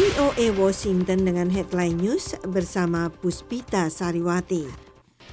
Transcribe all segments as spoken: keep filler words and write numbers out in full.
V O A Washington dengan headline news bersama Puspita Sariwati.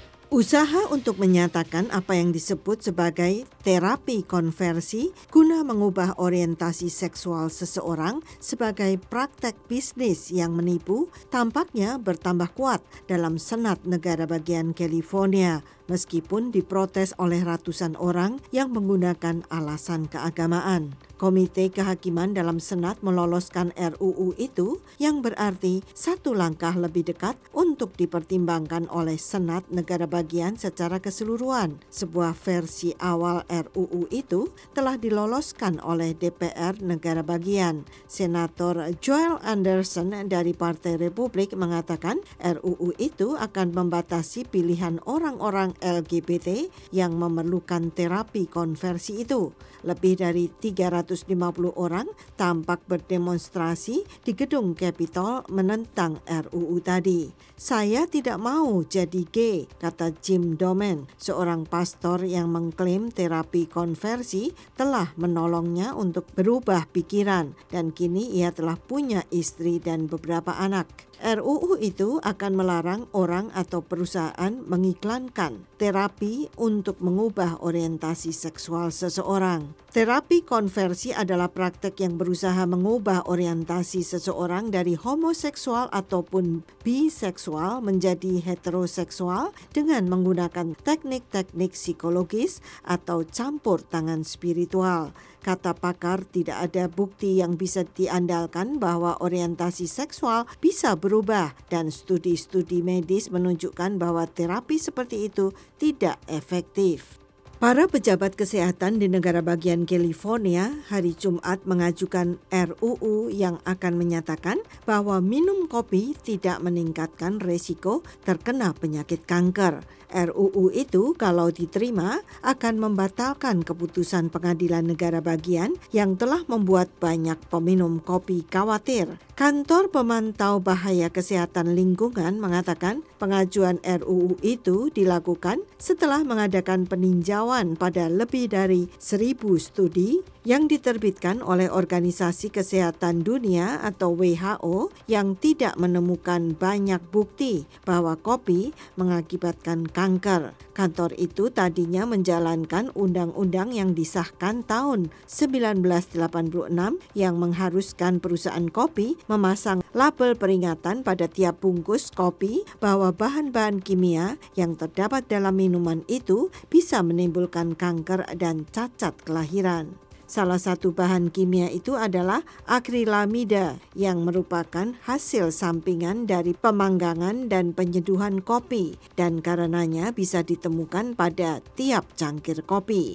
Usaha untuk menyatakan apa yang disebut sebagai terapi konversi guna mengubah orientasi seksual seseorang sebagai praktek bisnis yang menipu tampaknya bertambah kuat dalam Senat negara bagian California, meskipun diprotes oleh ratusan orang yang menggunakan alasan keagamaan. Komite Kehakiman dalam Senat meloloskan R U U itu, yang berarti satu langkah lebih dekat untuk dipertimbangkan oleh Senat negara bagian secara keseluruhan. Sebuah versi awal R U U itu telah diloloskan oleh D P R negara bagian. Senator Joel Anderson dari Partai Republik mengatakan R U U itu akan membatasi pilihan orang-orang L G B T yang memerlukan terapi konversi itu. Lebih dari tiga ratus lima puluh orang tampak berdemonstrasi di gedung Capitol menentang R U U tadi. Saya tidak mau jadi gay, kata Jim Domen, seorang pastor yang mengklaim terapi konversi telah menolongnya untuk berubah pikiran dan kini ia telah punya istri dan beberapa anak. R U U itu akan melarang orang atau perusahaan mengiklankan terapi untuk mengubah orientasi seksual seseorang. Terapi konversi adalah praktek yang berusaha mengubah orientasi seseorang dari homoseksual ataupun biseksual menjadi heteroseksual dengan menggunakan teknik-teknik psikologis atau campur tangan spiritual. Kata pakar, tidak ada bukti yang bisa diandalkan bahwa orientasi seksual bisa berubah dan studi-studi medis menunjukkan bahwa terapi seperti itu tidak efektif. Para pejabat kesehatan di negara bagian California hari Jumat mengajukan R U U yang akan menyatakan bahwa minum kopi tidak meningkatkan resiko terkena penyakit kanker. R U U itu kalau diterima akan membatalkan keputusan pengadilan negara bagian yang telah membuat banyak peminum kopi khawatir. Kantor Pemantau Bahaya Kesehatan Lingkungan mengatakan pengajuan R U U itu dilakukan setelah mengadakan peninjauan pada lebih dari seribu studi yang diterbitkan oleh Organisasi Kesehatan Dunia atau W H O yang tidak menemukan banyak bukti bahwa kopi mengakibatkan kanker. Kantor itu tadinya menjalankan undang-undang yang disahkan tahun seribu sembilan ratus delapan puluh enam yang mengharuskan perusahaan kopi memasang label peringatan pada tiap bungkus kopi bahwa bahan-bahan kimia yang terdapat dalam minuman itu bisa menimbulkan kanker dan cacat kelahiran. Salah satu bahan kimia itu adalah akrilamida yang merupakan hasil sampingan dari pemanggangan dan penyeduhan kopi dan karenanya bisa ditemukan pada tiap cangkir kopi.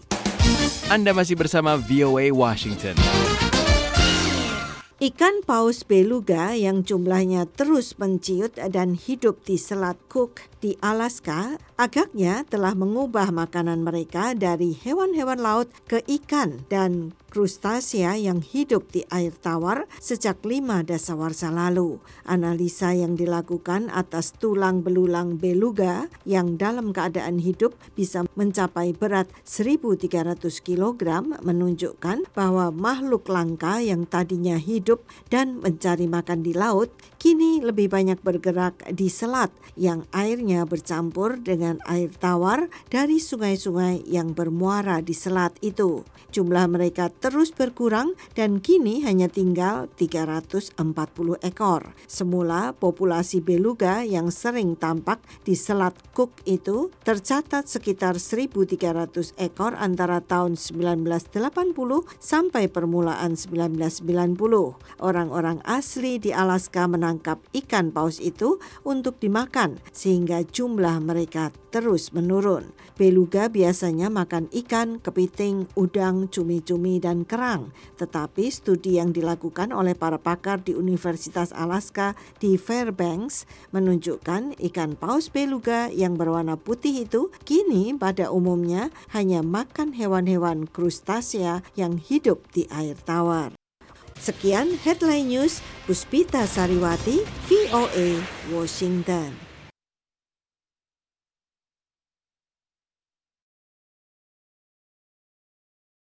Anda masih bersama V O A Washington. Ikan paus beluga yang jumlahnya terus menciut dan hidup di Selat Cook di Alaska agaknya telah mengubah makanan mereka dari hewan-hewan laut ke ikan dan krustasea yang hidup di air tawar sejak lima dasawarsa lalu. Analisa yang dilakukan atas tulang belulang beluga yang dalam keadaan hidup bisa mencapai berat seribu tiga ratus kilogram menunjukkan bahwa makhluk langka yang tadinya hidup dan mencari makan di laut kini lebih banyak bergerak di selat yang airnya bercampur dengan air tawar dari sungai-sungai yang bermuara di selat itu. Jumlah mereka terus berkurang dan kini hanya tinggal tiga ratus empat puluh ekor. Semula populasi beluga yang sering tampak di Selat Cook itu tercatat sekitar seribu tiga ratus ekor antara tahun seribu sembilan ratus delapan puluh sampai permulaan seribu sembilan ratus sembilan puluh. Orang-orang asli di Alaska menangkap ikan paus itu untuk dimakan sehingga jumlah mereka terus menurun. Beluga biasanya makan ikan, kepiting, udang, cumi-cumi, dan kerang. Tetapi studi yang dilakukan oleh para pakar di Universitas Alaska di Fairbanks menunjukkan ikan paus beluga yang berwarna putih itu kini pada umumnya hanya makan hewan-hewan krustasea yang hidup di air tawar. Sekian Headline News, Puspita Sariwati, V O A, Washington.